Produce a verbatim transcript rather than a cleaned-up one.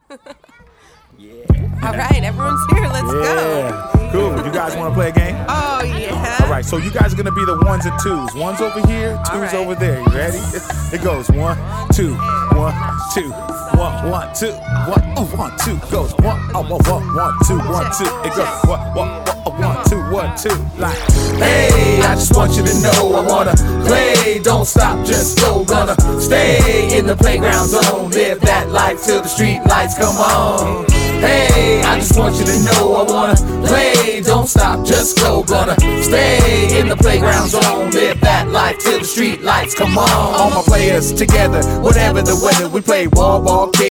Yeah. All right, everyone's here. Let's Yeah. go. Cool. You guys want to play a game? Oh, yeah. All right, so you guys are gonna be the ones and twos. One's over here, two's right. over there. You ready? It goes one, two, one, two, one, one, two, one, oh, one, two. Goes one, oh, one, one, one, two, one, two. It goes one, one, one, one, two, one, two. Like, Hey, I just want you to know I wanna play, don't stop, just go. Gonna stay in the playground zone, live that life till the street lights come on. Hey, I just want you to know I wanna play, don't stop, just go. Gonna stay in the playground zone, live that life till the street lights come on. all my players together, whatever the weather, we play wall ball, kick.